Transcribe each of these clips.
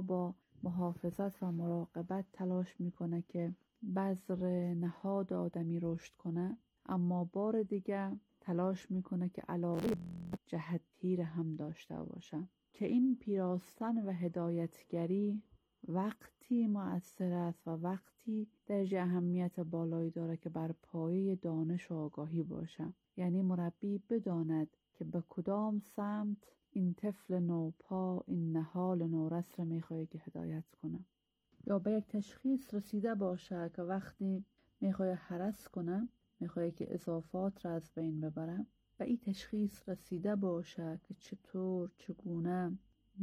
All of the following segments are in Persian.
ها با محافظت و مراقبت تلاش میکنه که بذر نهاد آدمی رشد کنه، اما بار دیگه تلاش میکنه که علاوه جهتگیر هم داشته باشه، که این پیراستن و هدایتگری وقتی مؤثر است و وقتی درجه اهمیت بالایی داره که بر پایه دانش و آگاهی باشه. یعنی مربی بداند که به کدام سمت این طفل نوپا، این نهال نورس رو میخواد که هدایت کنه، یا به یک تشخیص رسیده باشه که وقتی میخواد هرس کنه، میخواد که اضافات را از بین ببره، و این تشخیص رسیده باشه که چطور چگونه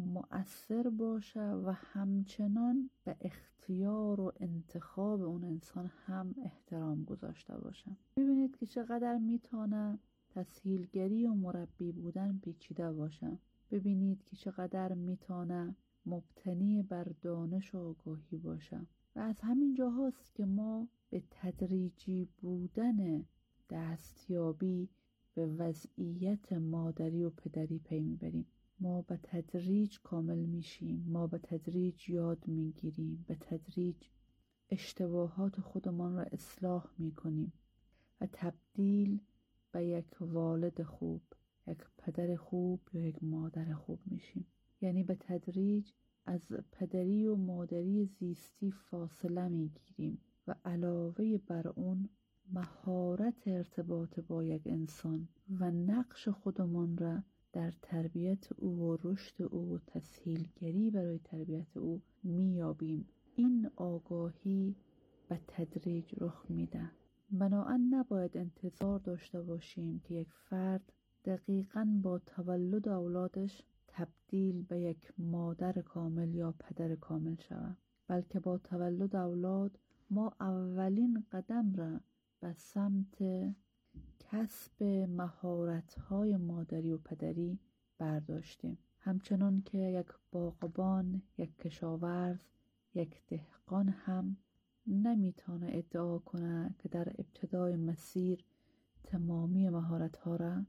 مؤثر باشه و همچنان به اختیار و انتخاب اون انسان هم احترام گذاشته باشه. ببینید که چقدر میتونه تسهیلگری و مربی بودن پیچیده باشه. ببینید که چقدر میتونه مبتنی بر دانش و آگاهی باشه، و از همین جا هاست که ما به تدریجی بودن دستیابی به وضعیت مادری و پدری پی میبریم. ما به تدریج کامل میشیم، ما به تدریج یاد میگیریم، به تدریج اشتباهات خودمان را اصلاح میکنیم و تبدیل به یک والد خوب، یک پدر خوب یا یک مادر خوب میشیم. یعنی به تدریج از پدری و مادری زیستی فاصله میگیریم و علاوه بر اون مهارت ارتباط با یک انسان و نقش خودمان را در تربیت او و رشد او و تسهیلگری برای تربیت او میابیم. این آگاهی به تدریج رخ میده. بنابراین نباید انتظار داشته باشیم که یک فرد دقیقاً با تولد اولادش تبدیل به یک مادر کامل یا پدر کامل شود، بلکه با تولد اولاد ما اولین قدم را به سمت کسب مهارت‌های مادری و پدری برداشتیم. همچنان که یک باغبان، یک کشاورز، یک دهقان هم نمیتونه ادعا کنه که در ابتدای مسیر تمامی مهارت‌ها را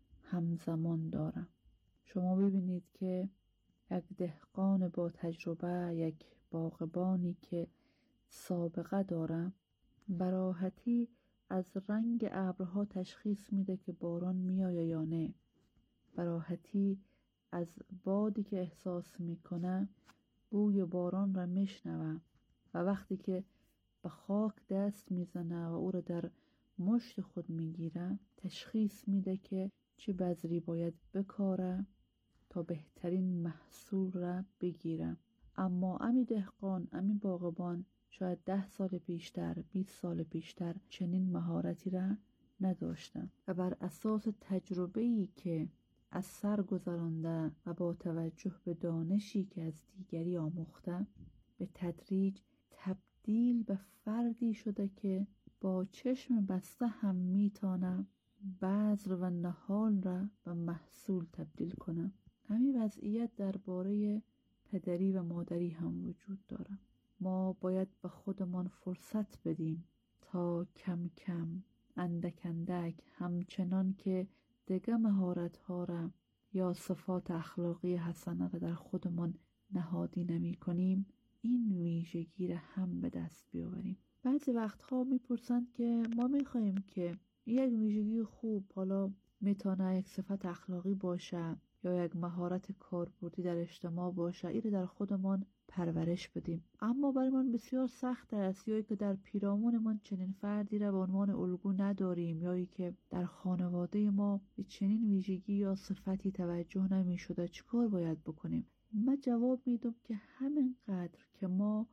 همزمان داره. شما ببینید که یک دهقان با تجربه، یک باغبانی که سابقه داره، به راحتی از رنگ ابرها تشخیص میده که باران میآید یا نه. به راحتی از بادی که احساس میکنه بوی باران را میشنوه، و وقتی که به خاک دست میزنه و او را در مشت خود میگیره تشخیص میده که چه بذری باید بکاره تا بهترین محصول را بگیره. اما امی دهقان، امی باغبان شاید 10 سال پیشتر، 20 سال پیشتر چنین مهارتی را نداشتن و بر اساس تجربه‌ای که از سر گذرانده و با توجه به دانشی که از دیگری آموخته به تدریج تبدیل به فردی شده که با چشم بسته هم میتونه بذر و نهال را به محصول تبدیل کنه. همین وضعیت درباره پدری و مادری هم وجود داره. ما باید به خودمان فرصت بدیم تا کم کم، اندک اندک، همچنان که دیگه مهارت‌ها را یا صفات اخلاقی حسنه را در خودمان نهادی نمی کنیم، این ویژگی را هم به دست بیاوریم. بعضی وقتها میپرسند که ما میخواهیم که یک ویژگی خوب، حالا میتونه یک صفت اخلاقی باشه یا یک مهارت کاربردی در اجتماع باشه، این در خودمان پرورش بدیم، اما برای من بسیار سخت است، یا که در پیرامونمان چنین فردی را به عنوان الگو نداریم، یا که در خانواده ما به چنین ویژگی یا صفتی توجه نمی شده، چیکار باید بکنیم؟ من جواب میدم که همینقدر که ما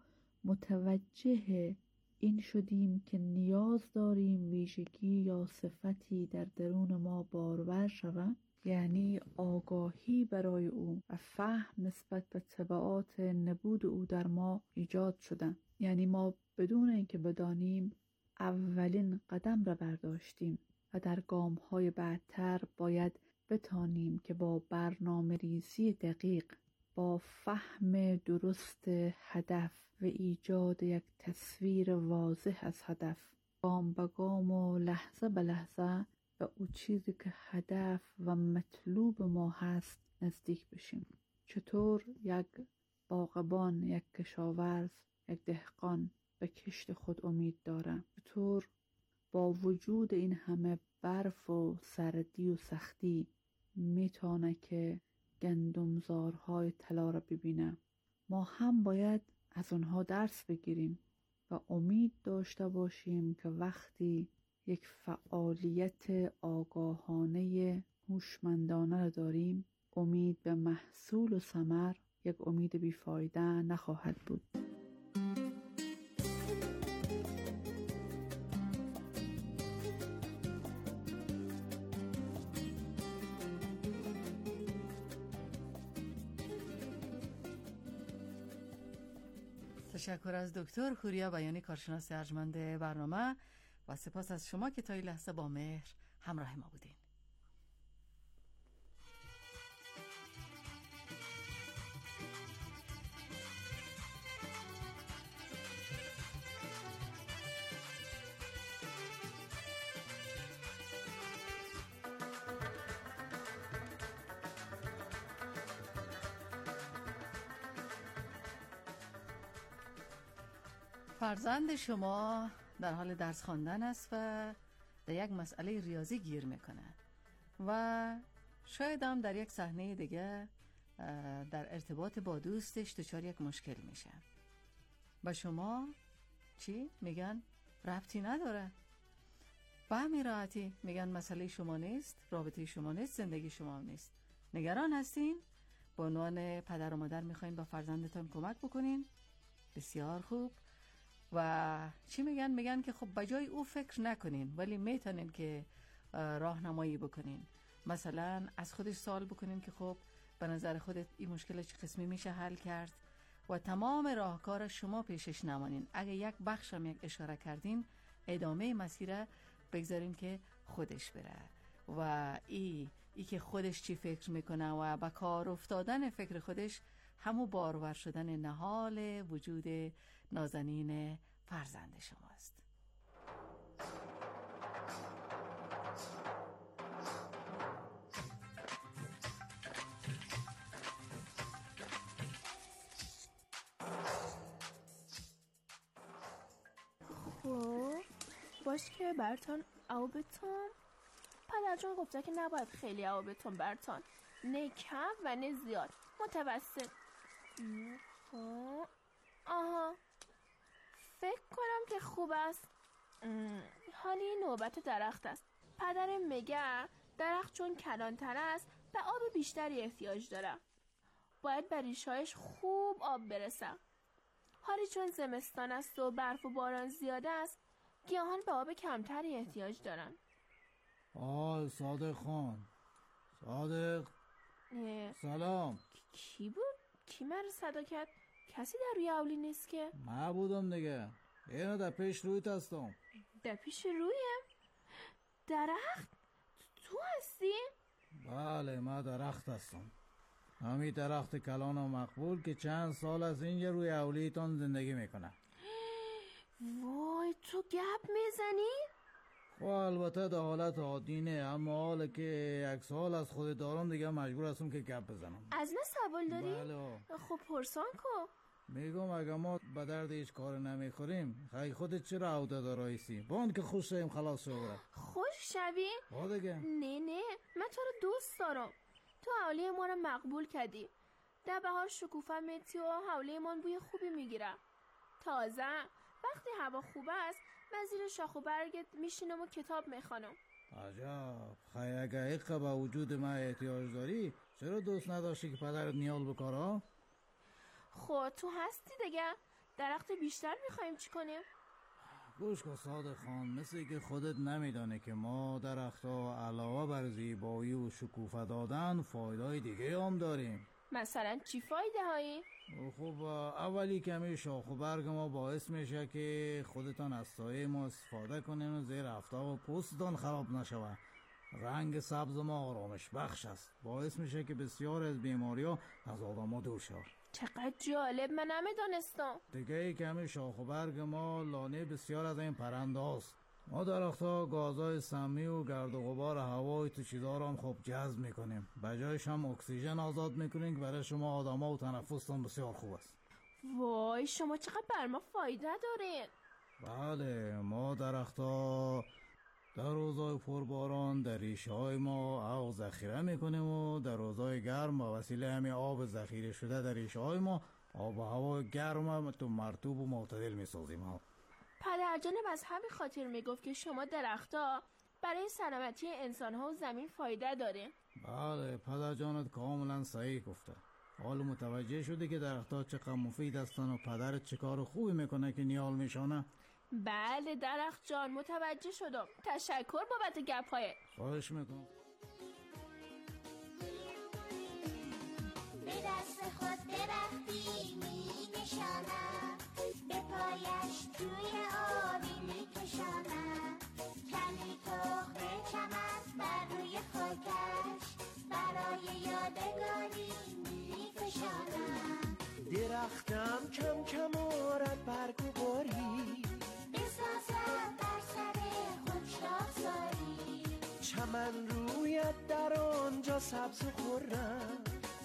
متوجه این شدیم که نیاز داریم ویژگی یا صفتی در درون ما بارور شود، یعنی آگاهی برای او و فهم نسبت به تبعات نبود او در ما ایجاد شدن، یعنی ما بدون اینکه بدانیم اولین قدم را برداشتیم و در گام‌های بعدتر باید بتانیم که با برنامه ریزی دقیق، با فهم درست هدف و ایجاد یک تصویر واضح از هدف، گام به گام و لحظه به لحظه به اون چیزی که هدف و مطلوب ما هست نزدیک بشیم. چطور یک باغبان، یک کشاورز، یک دهقان به کشت خود امید داره. چطور با وجود این همه برف و سردی و سختی میتونه که گندمزارهای طلا را ببینه؟ ما هم باید از اونها درس بگیریم و امید داشته باشیم که وقتی یک فعالیت آگاهانه هوشمندانه را داریم، امید به محصول و ثمر یک امید بیفایده نخواهد بود. تشکر از دکتر هوریا بیانی، کارشناس ارجمند برنامه، و سپاس از شما که تا این لحظه با مهر همراه ما بودین. فرزند شما در حال درس خواندن است و در یک مسئله ریاضی گیر میکنه و شاید هم در یک صحنه دیگه در ارتباط با دوستش دچار یک مشکل میشه. و شما چی؟ میگن ربطی نداره، به همین راحتی میگن مسئله شما نیست، رابطه شما نیست، زندگی شما نیست. نگران هستین؟ به عنوان پدر و مادر میخواین با فرزندتان کمک بکنین؟ بسیار خوب. و چی میگن؟ میگن که خب بجای او فکر نکنین، ولی میتونین که راهنمایی بکنین. مثلا از خودش سوال بکنین که خب به نظر خودت این مشکل چه قسمی میشه حل کرد و تمام راهکار شما پیشش نمانین. اگه یک بخش هم یک اشاره کردین، ادامه مسیر بگذارین که خودش بره. و ای که خودش چی فکر میکنه و با کار افتادن فکر خودش همو بارور شدن نهال وجود نازنین فرزند شماست. خب باش که برتان آبتون. پدر جان گفته که نباید خیلی آبتون برتان، نه کم و نه زیاد، متوسط. آها فکر کنم که خوب است. حالی نوبت درخت است. پدرم میگه درخت چون کلانتر است به آب بیشتری احتیاج داره، باید به ریشهایش خوب آب برسه. حالی چون زمستان است و برف و باران زیاده است، گیاهان به آب کمتری احتیاج دارن. صادق خان. صادق سلام. کی بود؟ کی مرا صدا کرد؟ کسی در روی اولی نیست که؟ من بودم دیگه. اینو در پیش رویت هستم. در پیش رویم؟ درخت؟ تو هستی؟ بله من درخت هستم، همین درخت کلان و مقبول که چند سال از اینجا روی اولیتان زندگی میکنه. وای تو گپ میزنی؟ خب البته در حالت عادی نه، اما حالا که یک سال از خود دارم دیگه مجبور هستم که گپ بزنم. از من سوال داری؟ بله. خب پرسان کو. میگم اگه ما به درد هیچ کار نمیخوریم، خیلی خودت چرا عهده دارایسی؟ باند که خوش شویم خلاص شو. خوش شوی؟ دیگه نه من تو رو دوست دارم. تو حوله ما رو مقبول کردی. در بهار شکوفه میتی و حوله ما بوی خوبی میگیره. تازه وقتی هوا خوب است من زیر شاخ و برگت میشینم و کتاب میخوانم. عجب. خیلی اگه ایقه به وجود من احتیاج داری، چرا دوست نداشتی که پدرت نیال بکاره؟ خب تو هستی دیگه، درخت بیشتر میخوایم چی کنیم؟ گوش کن صادق خان، مثل که خودت نمیدانه که ما درخت‌ها علاوه بر زیبایی و شکوفه دادن فایدهای دیگه هم داریم. مثلا چی فایده هایی؟ خب اولی کمی شاخ و برگ ما باعث میشه که خودتان از سایه ما استفاده کنین و زیر آفتاب و پوستتان خراب نشوه. رنگ سبز ما آرامش بخش است، باعث میشه که بسیار از بیماری‌ها از آدم‌ها دور شود. چقدر جالب، من نمیدانستم. دیگه کمی شاخ و برگ ما لانه بسیار از این پرنده هاست. ما درخت‌ها گازهای سمی و گرد و غبار هوای تو چیزا رو هم خوب جذب میکنیم، بجایش هم اکسیژن آزاد میکنیم که برای شما آدما و تنفستون بسیار خوب است. وای شما چقدر بر ما فایده دارین. بله، ما درخت‌ها در روزهای پرباران در ریشه های ما آب ذخیره میکنیم و در روزهای گرم با وسیله همین آب ذخیره شده در ریشه های ما آب و هوا گرم تو مرطوب و معتدل میسازیم. پدرجانم از همین خاطر میگفت که شما درخت‌ها برای سلامتی انسان‌ها و زمین فایده داره. بله، پدرجانت کاملا صحیح گفته. حالا متوجه شده که درخت‌ها چقدر مفید هستن و پدرت چه کار خوبی میکنه که نیال میشانه؟ بله درخت جان متوجه شدم. تشکر بابت گپ‌هایت. خواهش میکنم. به دست خود درختی می نشانم، به پایش توی آبی می کشانم، کمی تخم چمن بر روی خاکش برای یادگاری می فشانم. درختم کم کم آرد برگ و باری، بسازد بر سر خود شاخساری، چمن رویت در آنجا سبز و خرم،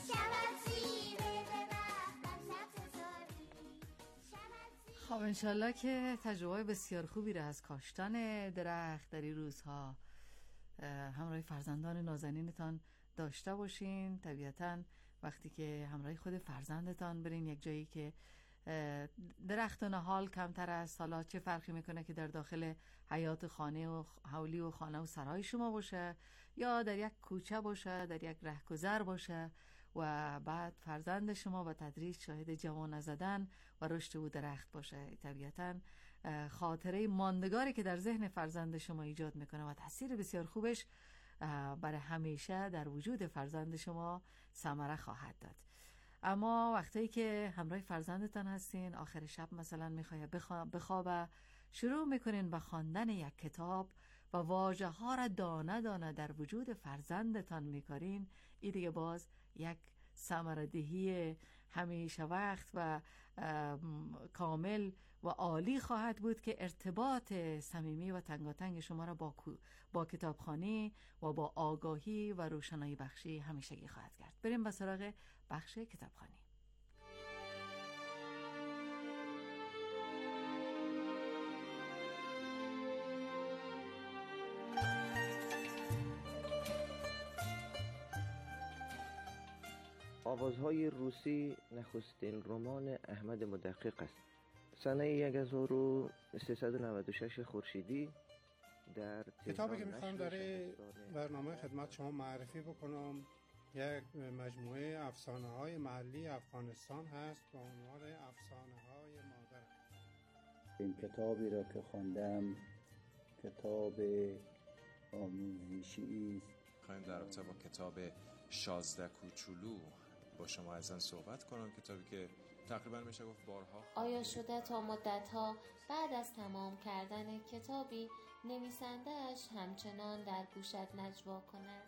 خب انشالله که تجربه بسیار خوبی را از کاشتن درخت در این روزها همراه فرزندان نازنینتان داشته باشین. طبیعتاً وقتی که همراه خود فرزندتان برین یک جایی که درخت و نهال کمتر است، حالا چه فرقی میکنه که در داخل حیات خانه و حولی و خانه و سرای شما باشه یا در یک کوچه باشه، در یک رهگذر باشه و بعد فرزند شما و تدریج شاهد جوانه زدن و رشد او درخت باشه. طبیعتاً خاطره ماندگاری که در ذهن فرزند شما ایجاد میکنه و تاثیر بسیار خوبش برای همیشه در وجود فرزند شما ثمره خواهد داد. اما وقتی که همراه فرزندتان هستین، آخر شب مثلا میخوای بخوابه، شروع میکنین به خواندن یک کتاب و واژه ها را دانه دانه در وجود فرزندتان میکارین، این دیگه باز یک ثمره‌دهی همیشه وقت و کامل و عالی خواهد بود که ارتباط صمیمی و تنگاتنگ شما را با کتابخوانی و با آگاهی و روشنایی بخشی همیشگی خواهد کرد. بریم به سراغ بخش کتابخوانی. آوازهای روسی نخستین رمان احمد مدقق است. سنه 1396 خورشیدی در کتابی که میخوام در برنامه خدمت شما معرفی بکنم یک مجموعه افسانه های محلی افغانستان هست با عنوان افسانه های مادر. این کتابی را که خواندم کتاب آموزشی است. میخوایم در رابطه با کتاب 16 کوچولو با شما ازن صحبت کنم، کتابی که تقریبا میشه گفت بارها آیا شده تا مدتها بعد از تمام کردن کتابی نویسنده‌اش همچنان در گوشت نجوا کند؟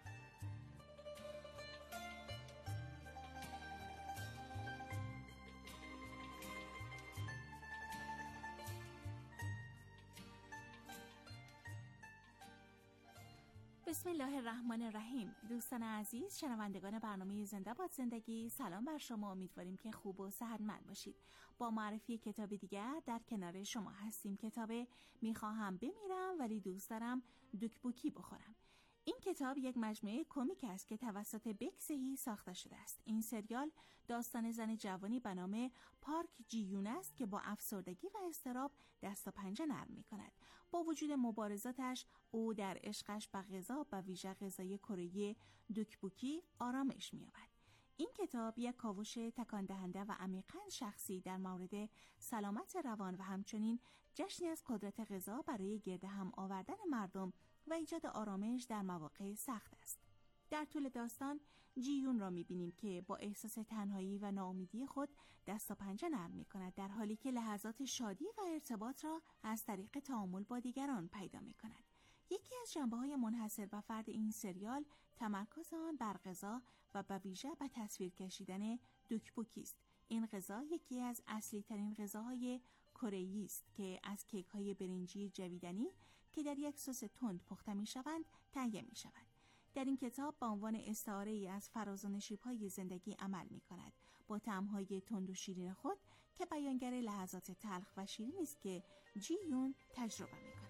بسم الله الرحمن الرحیم. دوستان عزیز، شنوندگان برنامه زنده باد زندگی، سلام بر شما. امیدواریم که خوب و صحتمند باشید. با معرفی کتاب دیگر در کنار شما هستیم. کتاب میخواهم بمیرم ولی دوست دارم دکبوکی بخورم. این کتاب یک مجموعه کمیک است که توسط بکسهی ساخته شده است. این سریال داستان زن جوانی به نام پارک جی یون است که با افسردگی و اضطراب دست و پنجه نرم می کند. با وجود مبارزاتش او در عشقش به غذا و ویژه غذای کره‌ای دکبوکی آرامش می یابد. این کتاب یک کاوش تکان دهنده و عمیقاً شخصی در مورد سلامت روان و همچنین جشنی از قدرت غذا برای گرد هم آوردن مردم و ایجاد آرامش در مواقع سخت است. در طول داستان جیون را می‌بینیم که با احساس تنهایی و ناامیدی خود دست و پنجه نرم می‌کند، در حالی که لحظات شادی و ارتباط را از طریق تعامل با دیگران پیدا می‌کند. یکی از جنبه‌های منحصر به فرد این سریال تمرکز آن بر غذا و به ویژه به تصویر کشیدن دکبوکی است. این غذا یکی از اصلی ترین غذاهای کره‌ای است که از کیک‌های برنجی جویدنی که در یک سس تند پخته می‌شوند تهیه می‌شود. در این کتاب به عنوان استعاره‌ای از فراز و نشیب‌های زندگی عمل می‌کند، با طعم‌های تند و شیرین خود که بیانگر لحظات تلخ و شیرینی است که جی یون تجربه می‌کند.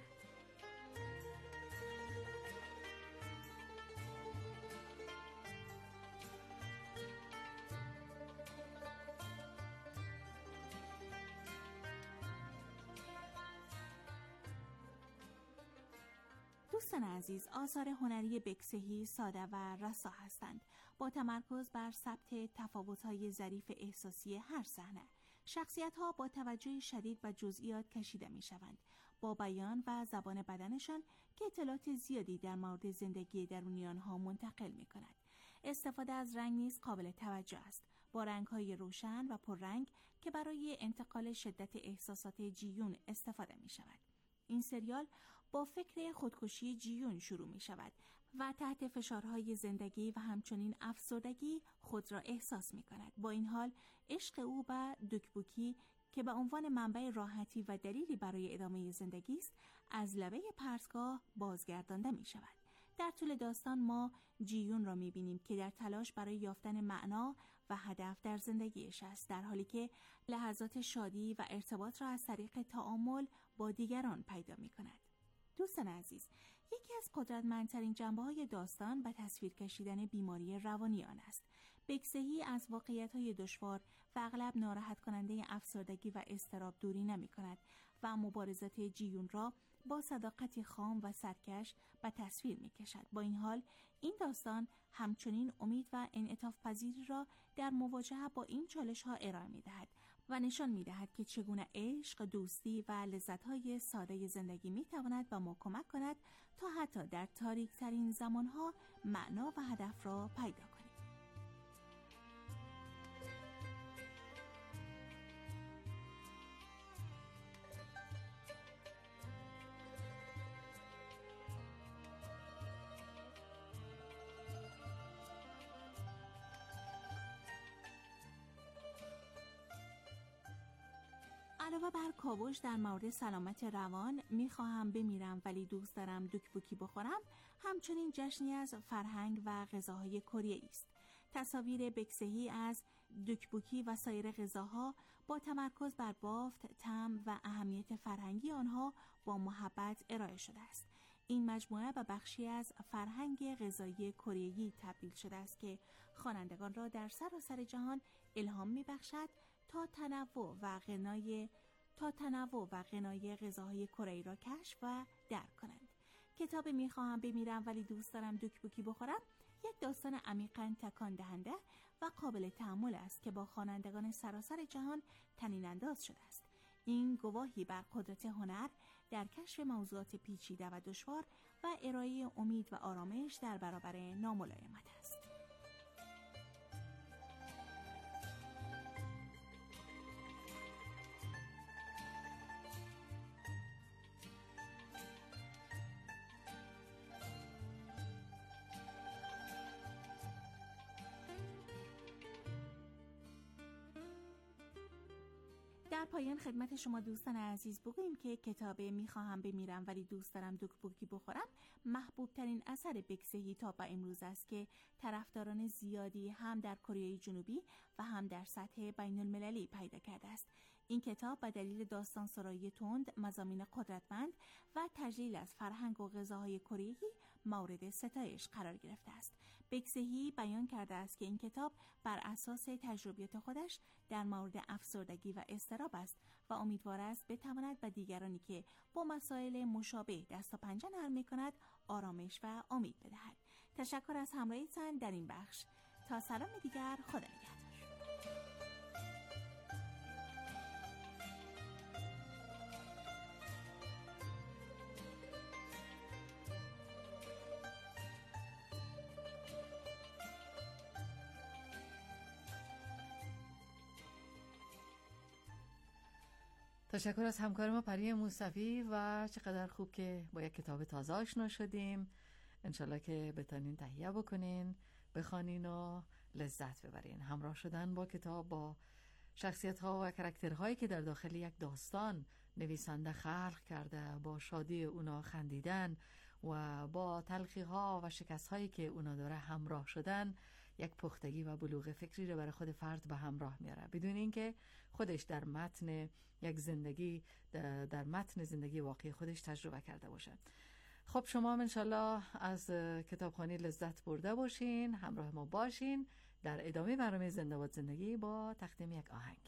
دوستان عزیز، آثار هنری بکسهی ساده و رسا هستند، با تمرکز بر ثبت تفاوت‌های ظریف احساسی هر صحنه. شخصیت‌ها با توجه شدید به جزئیات کشیده می‌شوند، با بیان و زبان بدنشان که اطلاعات زیادی در مورد زندگی درونی آنها منتقل می‌کند. استفاده از رنگ نیز قابل توجه است، با رنگ‌های روشن و پررنگ که برای انتقال شدت احساسات جیون استفاده می‌شود. این سریال با فکر خودکشی جیون شروع می شود و تحت فشارهای زندگی و همچنین افسردگی خود را احساس می کند. با این حال عشق او به دکبوکی که به عنوان منبع راحتی و دلیلی برای ادامه زندگی است از لبه پرتگاه بازگردانده می شود. در طول داستان ما جیون را می بینیم که در تلاش برای یافتن معنا و هدف در زندگیش است، در حالی که لحظات شادی و ارتباط را از طریق تعامل با دیگران پیدا می کند. دوستان عزیز، یکی از قدرتمندترین جنبه‌های داستان به تصویر کشیدن بیماری روانی آن است. بکسهی از واقعیت‌های دشوار و اغلب ناراحت کننده افسردگی و اضطراب دوری نمی‌کند و مبارزات جیون را با صداقتی خام و سرکش به تصویر می‌کشد. با این حال این داستان همچنین امید و انعطاف پذیری را در مواجهه با این چالش‌ها ارائه می‌دهد و نشان می‌دهد که چگونه عشق، دوستی و لذت‌های ساده زندگی می‌تواند به ما کمک کند تا حتی در تاریک‌ترین زمان‌ها معنا و هدف را پیدا کنیم. علاوه بر کاوش در مورد سلامت روان، میخواهم بمیرم ولی دوست دارم دکبوکی بخورم، همچنین جشنی از فرهنگ و غذاهای کره است. تصاویر بکسهی از دکبوکی و سایر غذاها با تمرکز بر بافت، طعم و اهمیت فرهنگی آنها با محبت ارائه شده است. این مجموعه به بخشی از فرهنگ غذایی کره‌ای تبدیل شده است که خوانندگان را در سراسر جهان الهام می‌بخشد تا تنوع و غنای غذاهای کره‌ای را کشف و درک کنند. کتاب میخواهم بمیرم ولی دوست دارم دکبوکی بخورم یک داستان عمیقاً تکان دهنده و قابل تأمل است که با خوانندگان سراسر جهان طنین انداز شده است. این گواهی بر قدرت هنر در کشف موضوعات پیچیده و دشوار و ارائه امید و آرامش در برابر ناملایمت است. در پایان خدمت شما دوستان عزیز بگوییم که کتاب میخواهم بمیرم ولی دوست دارم دکبوکی بخورم محبوب ترین اثر بکسهی تا به امروز است که طرفداران زیادی هم در کره جنوبی و هم در سطح بین المللی پیدا کرده است. این کتاب به دلیل داستان سرایی تند، مضامین قدرتمند و تجلیل از فرهنگ و غذاهای کره‌ای مورد ستایش قرار گرفته است. بکسهی بیان کرده است که این کتاب بر اساس تجربیات خودش در مورد افسردگی و اضطراب است و امیدوار است بتواند به دیگرانی که با مسائل مشابه دست و پنجه نرم می‌کند آرامش و امید بدهد. تشکر از همراهیتان در این بخش. تا سلام دیگر، خدا نگهدار. تشکر از همکار ما پری موسوی و چقدر خوب که با یک کتاب تازه آشنا شدیم. انشالله که بتونین تهیه بکنین، بخوانین و لذت ببرین. همراه شدن با کتاب با شخصیت ها و کاراکترهایی که در داخل یک داستان نویسنده خلق کرده، با شادی اونا خندیدن و با تلخی ها و شکست هایی که اونا داره همراه شدن، یک پختگی و بلوغ فکری رو برای خود فرد به همراه میاره، بدون اینکه خودش در متن یک زندگی در متن زندگی واقعی خودش تجربه کرده باشه. خب شما هم انشالله از کتابخوانی لذت برده باشین، همراه ما باشین در ادامه برنامه زنده باد زندگی با تقدیم یک آهنگ.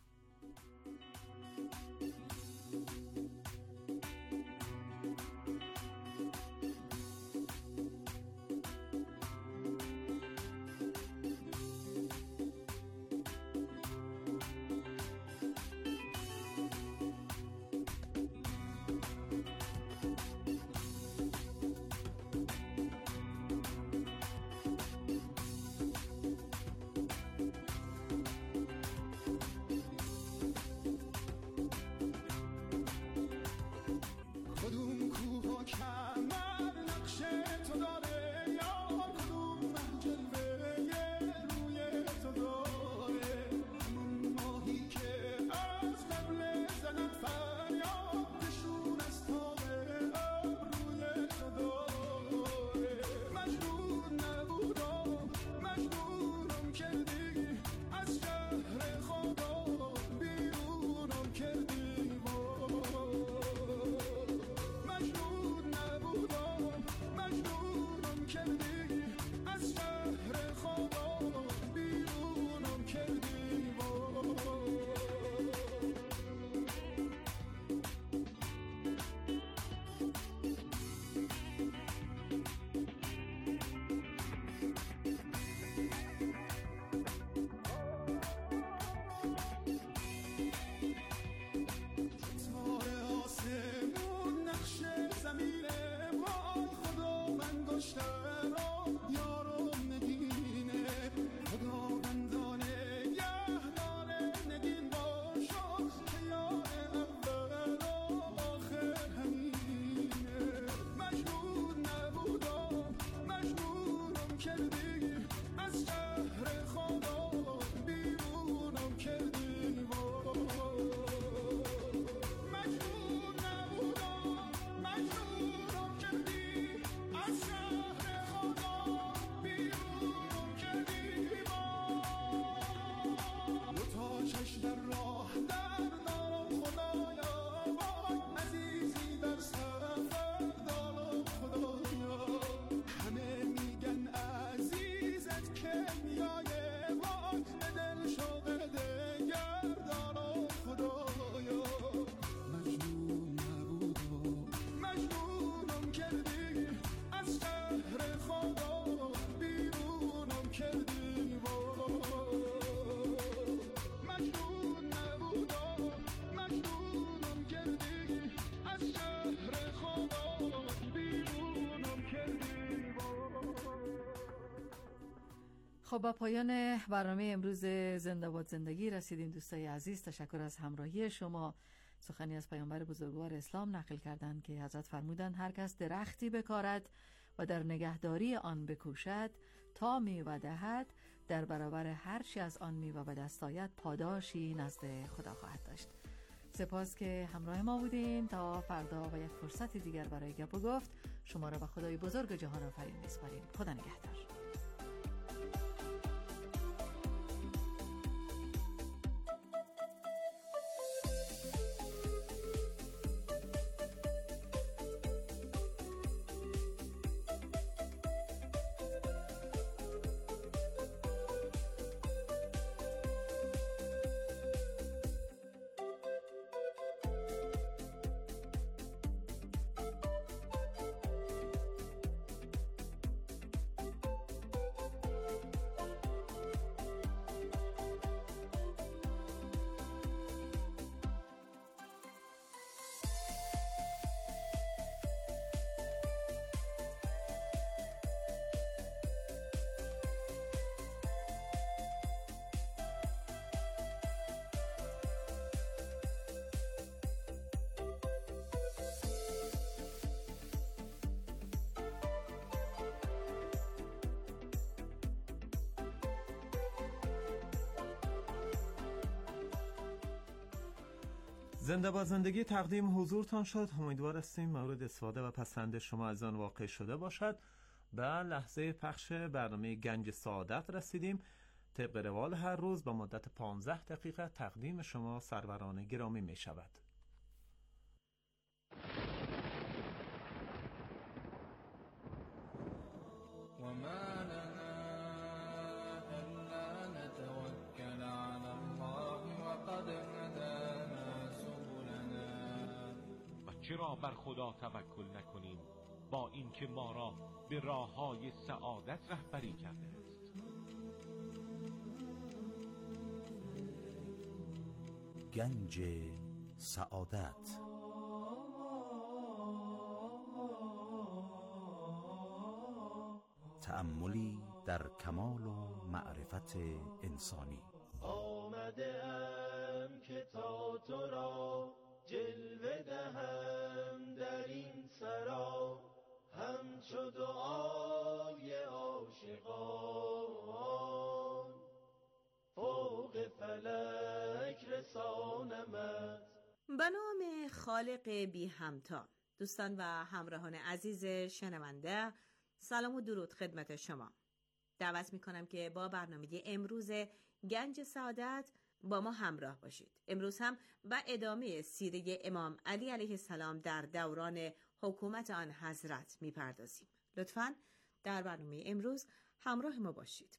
خب با پایان برنامه امروز زنده باد زندگی رسیدیم دوستای عزیز. تشکر از همراهی شما. سخنی از پیامبر بزرگوار اسلام نقل کردند که حضرت فرمودند هر کس درختی بکارد و در نگهداری آن بکوشد تا میوه دهد، در برابر هر چی از آن میوه به دست آید پاداشی نزد خدا خواهد داشت. سپاس که همراه ما بودین. تا فردا و یک فرصت دیگر برای گپ و گفت شما را به خدای بزرگ جهان آفرین می‌سپاریم. خدا نگهدار. زنده با زندگی تقدیم حضورتان شد. امیدوار هستیم مورد استفاده و پسند شما از آن واقع شده باشد. به لحظه پخش برنامه گنج سعادت رسیدیم. طبق روال هر روز با مدت 15 دقیقه تقدیم شما سروران گرامی می شود. چرا بر خدا توکل نکنیم با اینکه ما را به راههای سعادت رهبری کرده است؟ گنج سعادت. تأملی در کمال و معرفت انسانی. آمده ام که تا تو را جلوه دهم در این سرا، همچو دعای عاشقان فوق فلک رسانمت. به نام خالق بی همتا. دوستان و همراهان عزیز شنونده، سلام و درود خدمت شما. دعوت میکنم که با برنامه امروز گنج سعادت با ما همراه باشید. امروز هم به ادامه سیره امام علی علیه السلام در دوران حکومت آن حضرت میپردازیم. لطفاً در برنامه امروز همراه ما باشید.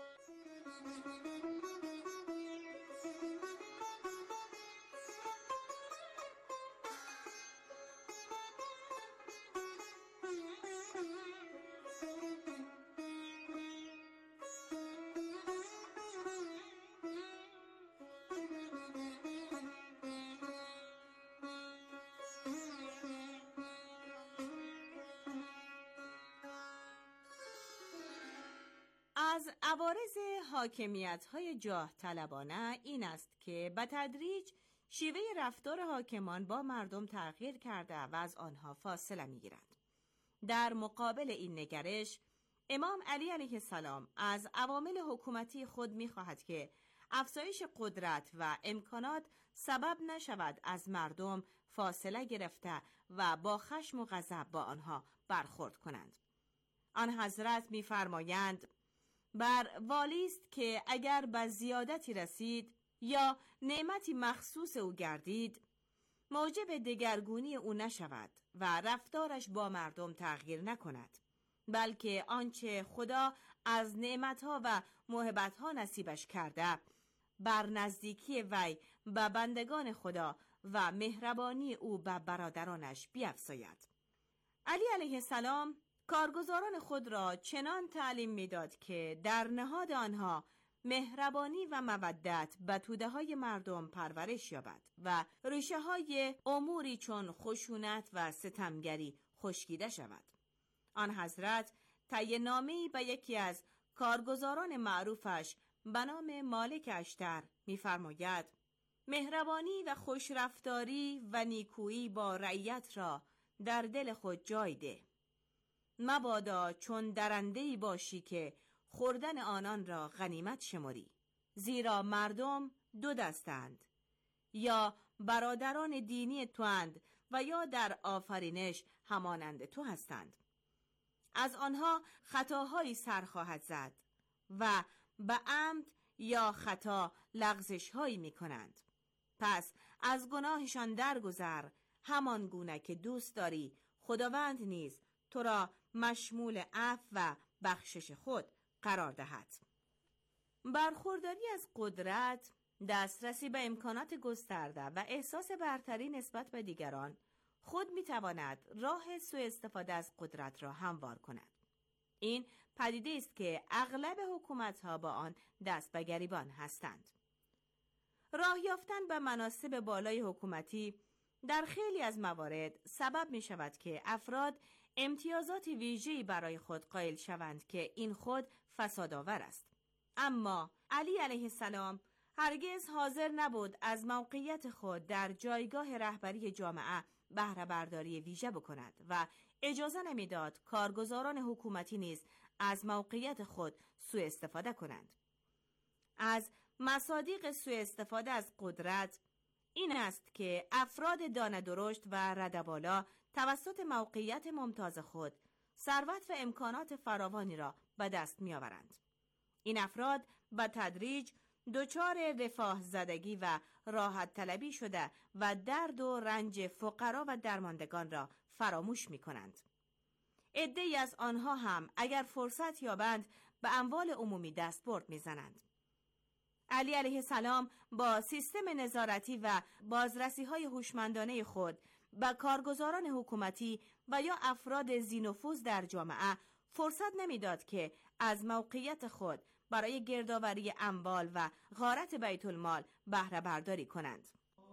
از عوارض حاکمیت‌های جاه طلبانه این است که به تدریج شیوه رفتار حاکمان با مردم تغییر کرده و از آنها فاصله می‌گیرند. در مقابل این نگرش، امام علی علیه السلام از عوامل حکومتی خود می‌خواهد که افزایش قدرت و امکانات سبب نشود از مردم فاصله گرفته و با خشم و غضب با آنها برخورد کنند. آن حضرت می‌فرمایند بر والی است که اگر به زیادتی رسید یا نعمتی مخصوص او گردید، موجب دگرگونی او نشود و رفتارش با مردم تغییر نکند، بلکه آنچه خدا از نعمتها و موهبتها نصیبش کرده بر نزدیکی وی به بندگان خدا و مهربانی او به برادرانش بیفزاید. علی علیه السلام کارگزاران خود را چنان تعلیم می‌داد که در نهاد آنها مهربانی و مودت به توده‌های مردم پرورش یابد و ریشه‌های اموری چون خشونت و ستمگری خشکیده شود. آن حضرت طی به یکی از کارگزاران معروفش به نام مالک اشتر می‌فرماید مهربانی و خوشرفتاری و نیکویی با رعیت را در دل خود جای ده. مبادا چون درنده‌ای باشی که خوردن آنان را غنیمت شماری، زیرا مردم دو دستند، یا برادران دینی تواند و یا در آفرینش همانند تو هستند. از آنها خطاهایی سر خواهد زد و به عمد یا خطا لغزش‌هایی می‌کنند. پس از گناهشان درگذر، همان گونه که دوست داری خداوند نیز تو را مشمول عفو و بخشش خود قرار دهد. برخورداری از قدرت، دسترسی به امکانات گسترده و احساس برتری نسبت به دیگران خود میتواند راه سوء استفاده از قدرت را هموار کند. این پدیده است که اغلب حکومت‌ها با آن دست به گریبان هستند. راه یافتن به مناصب بالای حکومتی در خیلی از موارد سبب می شود که افراد امتیازات ویژه‌ای برای خود قائل شوند که این خود فسادآور است. اما علی علیه السلام هرگز حاضر نبود از موقعیت خود در جایگاه رهبری جامعه بهره برداری ویژه بکند و اجازه نمیداد کارگزاران حکومتی نیز از موقعیت خود سوء استفاده کنند. از مصادیق سوء استفاده از قدرت این است که افراد دانه درشت و ردبالا توسط موقعیت ممتاز خود ثروت و امکانات فراوانی را به دست می‌آورند. این افراد به تدریج دچار رفاه زدگی و راحت طلبی شده و درد و رنج فقرا و درماندگان را فراموش می‌کنند. عده‌ای از آنها هم اگر فرصت یابند به اموال عمومی دستبرد می‌زنند. علی علیه السلام با سیستم نظارتی و بازرسی‌های هوشمندانه خود به کارگزاران حکومتی و یا افراد ذی‌نفوذ در جامعه فرصت نمیداد که از موقعیت خود برای گردآوری اموال و غارت بیت المال بهره برداری کنند.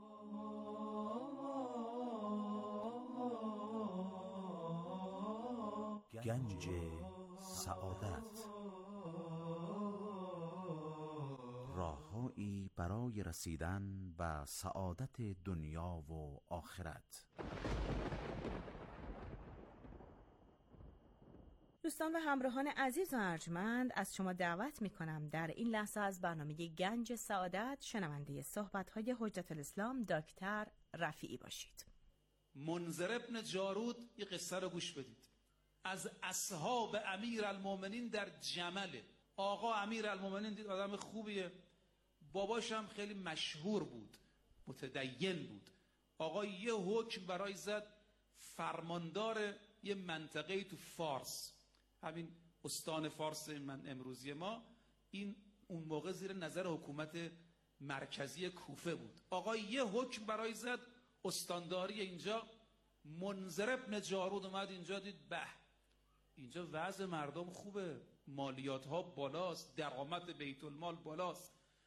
گنج سعادت، راههایی برای رسیدن به سعادت دنیا و آخرت. دوستان و همراهان عزیز و ارجمند، از شما دعوت می‌کنم در این لحظه از برنامه گنج سعادت شنونده صحبت‌های حجت الاسلام دکتر رفیعی باشید. منذر ابن جارود یه قصه رو گوش بدید. از اصحاب امیر المومنین در جمله. آقا امیر المومنین دید آدم خوبیه، باباش هم خیلی مشهور بود، متدین بود. آقا یه حکم برای زد، فرماندار یه منطقه تو فارس، همین استان فارس من امروزی ما، این اون موقع زیر نظر حکومت مرکزی کوفه بود. آقا یه حکم برای زد، استانداری اینجا. منذر ابن جارود اومد اینجا، دید به اینجا وضع مردم خوبه، مالیات ها بالاست، درآمد بیت المال بالاست.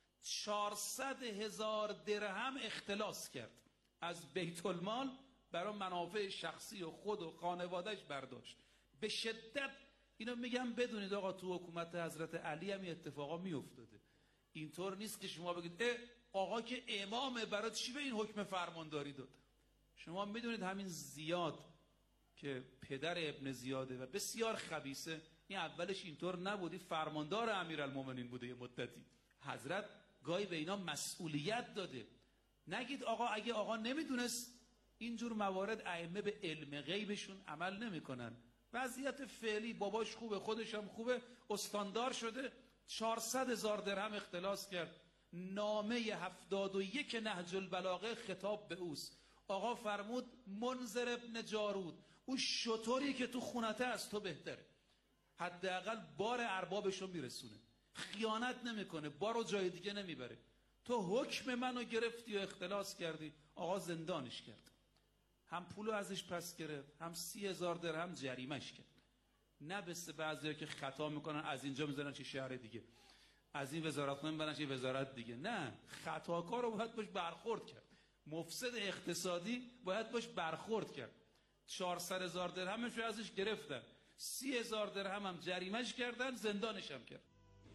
400,000 درهم اختلاس کرد از بیت المال برای منافع شخصی و خود و خانوادهش برداشت. به شدت اینو میگم بدونید آقا، تو حکومت حضرت علی هم اتفاقا میافتاده. اینطور نیست که شما بگید آقا که امامه برای چی به این حکم فرمانداری داد. شما میدونید همین زیاد که پدر ابن زیاده و بسیار خبیثه، این اولش اینطور نبودی، فرماندار امیرالمومنین بوده یه مدتی. حضرت گاهی به اینا مسئولیت داده. نگید آقا اگه آقا نمیدونست اینجور موارد، ائمه به علم غیبشون عمل نمیکنن. وضعیت فعلی باباش خوبه، خودش هم خوبه، استاندار شده، 400,000 درهم اختلاس کرد. نامه 71 نهج البلاغه خطاب به اوست. آقا فرمود منذر ابن جارود، اون شطوری که تو خونته از تو بهتره، حداقل بار اربابشو میرسونه، خیانت نمیکنه، بارو جای دیگه نمیبره. تو حکم منو گرفتی و اختلاس کردی. آقا زندانش کرد، هم پولو ازش پس گرفت، هم 30,000 درهم جریمش کرد. نه مثل بعضیا که خطا میکنن از اینجا میذارن چه شهر دیگه، از این وزارتخونه میبرن چه وزارت دیگه. نه، خطاکار رو باید باش برخورد کرد، مفسد اقتصادی باید باش برخورد کرد. 400,000 درهمش رو ازش گرفتن، 30,000 درهم هم جریمش کردن، زندانش هم کرد.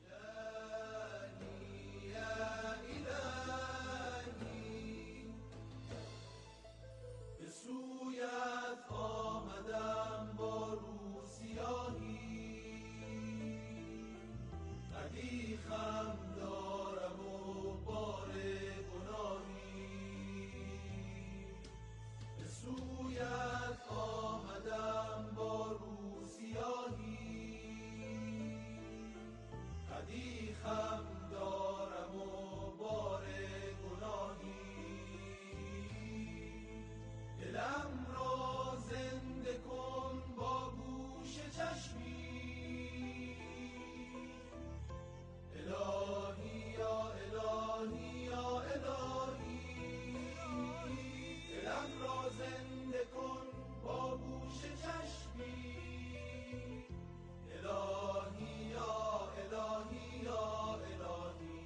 به سویت آمدم با روسیاهی، ردیخم دارم و بار گناهی. به سویت آمدم با روسیاهی، ردیخم دارم و بار گناهی. دلم را زنده کن با گوش چشمی، الهی یا الهی یا الهی. دلم را زنده کن با گوش چشمی، الهی یا الهی یا الهی.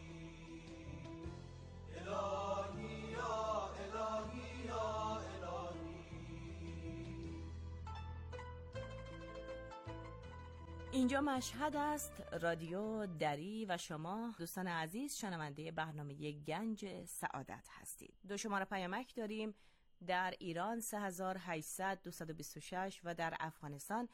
الهی یا الهی یا الهی. اینجا مشهد است، رادیو دری و شما دوستان عزیز شنونده برنامه گنج سعادت هستید. دو شماره پیامک داریم، در ایران 3800 226 و در افغانستان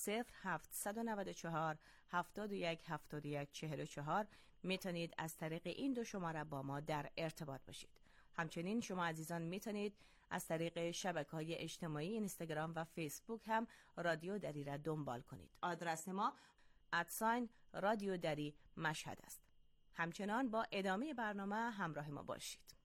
0794 71 71 44. میتونید از طریق این دو شماره با ما در ارتباط باشید. همچنین شما عزیزان میتونید از طریق شبکه‌های اجتماعی اینستاگرام و فیسبوک هم رادیو دری را دنبال کنید. آدرس ما رادیو دری مشهد است. همچنان با ادامه برنامه همراه ما باشید.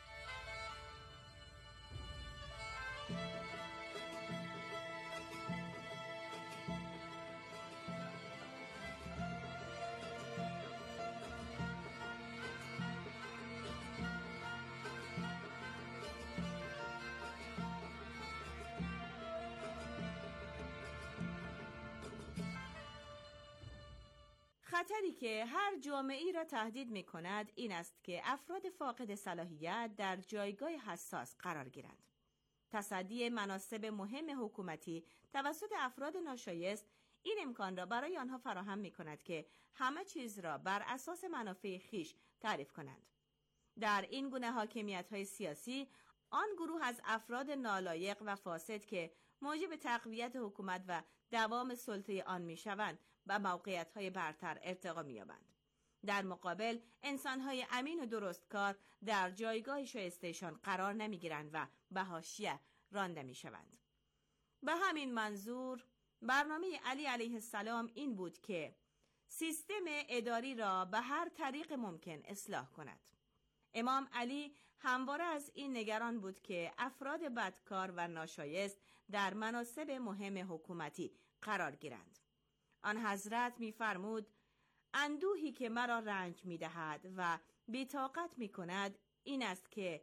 خطری که هر جامعه‌ای را تهدید می‌کند این است که افراد فاقد صلاحیت در جایگاه حساس قرار گیرند. تصدی مناصب مهم حکومتی توسط افراد ناشایست این امکان را برای آنها فراهم می‌کند که همه چیز را بر اساس منافع خیش تعریف کنند. در این گونه حاکمیت‌های سیاسی آن گروه از افراد نالایق و فاسد که موجب تقویت حکومت و دوام سلطه آن می‌شوند و موقعیت‌های برتر ارتقا می‌یابند. در مقابل انسان‌های امین و درستکار در جایگاه شایسته‌شان قرار نمی‌گیرند و به حاشیه رانده می‌شوند. به همین منظور برنامه علی علیه السلام این بود که سیستم اداری را به هر طریق ممکن اصلاح کند. امام علی همواره از این نگران بود که افراد بدکار و ناشایست در مناصب مهم حکومتی قرار گیرند. آن حضرت می‌فرمود اندوهی که مرا رنج می‌دهد و بی‌طاقت می‌کند این است که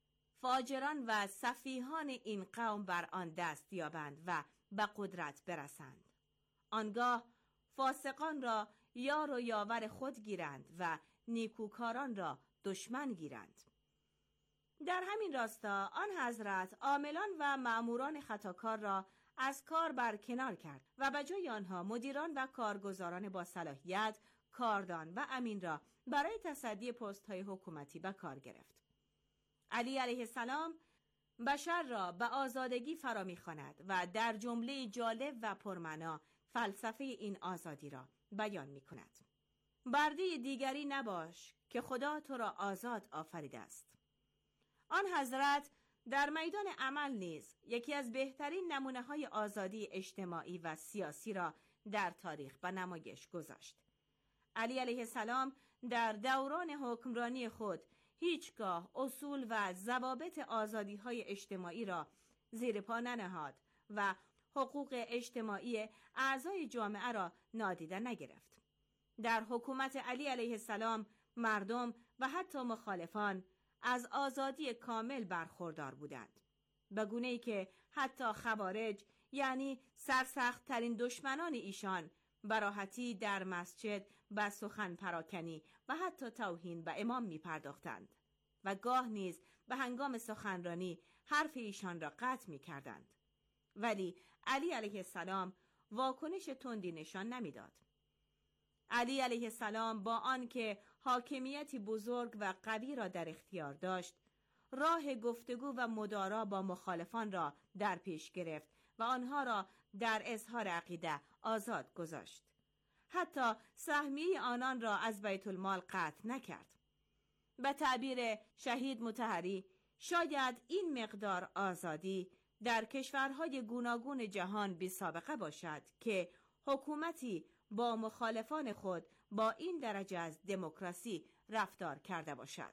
فاجران و سفیهان این قوم بر آن دست یابند و به قدرت برسند. آنگاه فاسقان را یار و یاور خود گیرند و نیکوکاران را دشمن گیرند. در همین راستا آن حضرت عاملان و مأموران خطاکار را از کار برکنار کرد و به جای آنها مدیران و کارگزاران با صلاحیت، کاردان و امین را برای تصدی پست‌های حکومتی به کار گرفت. علی علیه السلام بشر را به آزادگی فرا می‌خواند و در جمله جالب و پرمعنا فلسفه این آزادی را بیان می‌کند. برده دیگری نباش که خدا تو را آزاد آفریده است. آن حضرت در میدان عمل نیز یکی از بهترین نمونه‌های آزادی اجتماعی و سیاسی را در تاریخ به نمایش گذاشت. علی علیه السلام در دوران حکمرانی خود هیچگاه اصول و ضوابط آزادی‌های اجتماعی را زیر پا ننهاد و حقوق اجتماعی اعضای جامعه را نادیده نگرفت. در حکومت علی علیه السلام مردم و حتی مخالفان از آزادی کامل برخوردار بودند، به گونه‌ای که حتی خوارج یعنی سرسخت‌ترین دشمنان ایشان به راحتی در مسجد به سخن پراکنی و حتی توهین به امام می پرداختند و گاه نیز به هنگام سخنرانی حرف ایشان را قطع می کردند. ولی علی علیه السلام واکنش تندی نشان نمی داد. علی علیه السلام با آنکه حاکمیتی بزرگ و قوی را در اختیار داشت، راه گفتگو و مدارا با مخالفان را در پیش گرفت و آنها را در اظهار عقیده آزاد گذاشت. حتی سهمیه آنان را از بیت المال قطع نکرد. به تعبیر شهید مطهری، شاید این مقدار آزادی در کشورهای گوناگون جهان بی سابقه باشد که حکومتی با مخالفان خود با این درجه از دموکراسی رفتار کرده باشد.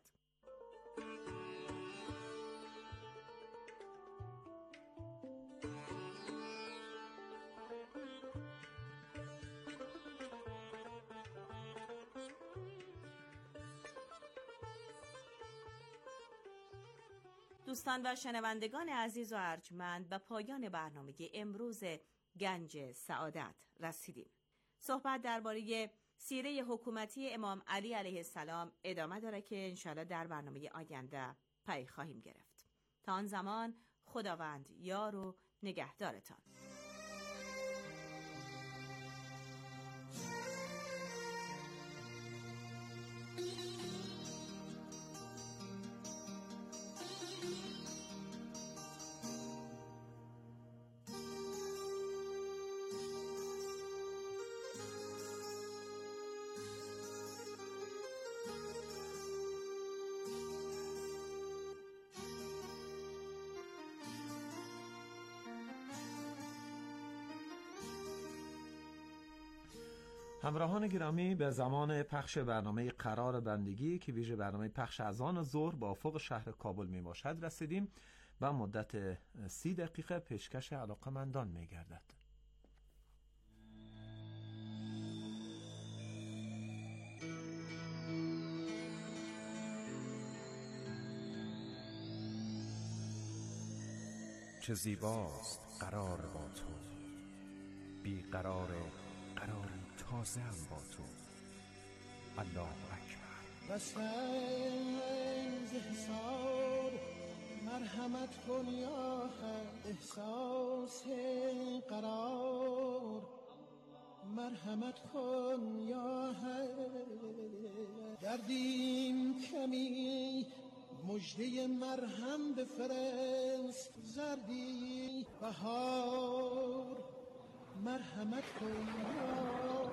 دوستان و شنوندگان عزیز و ارجمند، به پایان برنامه امروز گنج سعادت رسیدیم. صحبت درباره سیره حکومتی امام علی علیه السلام ادامه داره که انشالله در برنامه آینده پی خواهیم گرفت. تا آن زمان خداوند یار و نگهدارتان. همراهان گرامی، به زمان پخش برنامه قرار بندگی که ویژه برنامه پخش اذان ظهر با افق شهر کابل می باشد رسیدیم و مدت 30 دقیقه پیشکش علاقه‌مندان می گردد. چه زیباست قرار با تو، بی قرار قراری تازه هم با تو. الله اکبر. بس ز حساب مرحمت کن یا حق، احساس قرار مرحمت کن یا حق. دردیم کمی مجده مرهم بفرست، زردی بهار مرحمت کن یا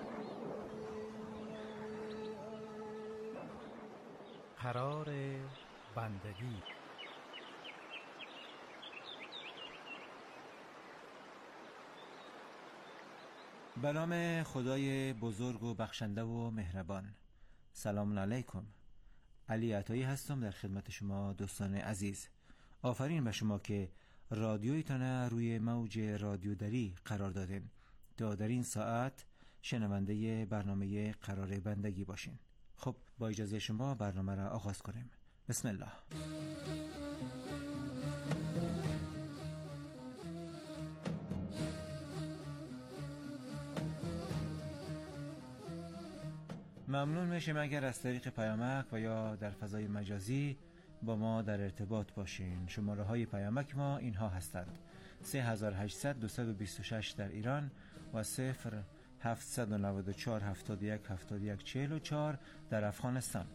قرار بندگی. به نام خدای بزرگ و بخشنده و مهربان. سلام علیکم. علی عطایی هستم در خدمت شما دوستان عزیز. آفرین به شما که رادیویتان روی موج رادیو دری قرار دادین تا در این ساعت شنونده برنامه قرار بندگی باشین. خب با اجازه شما برنامه را آغاز کنیم. بسم الله. ممنون میشیم اگر از طریق پیامک و یا در فضای مجازی با ما در ارتباط باشین. شماره های پیامک ما اینها هستند: 3800 226 در ایران و 0794 71 71 44 در افغانستان.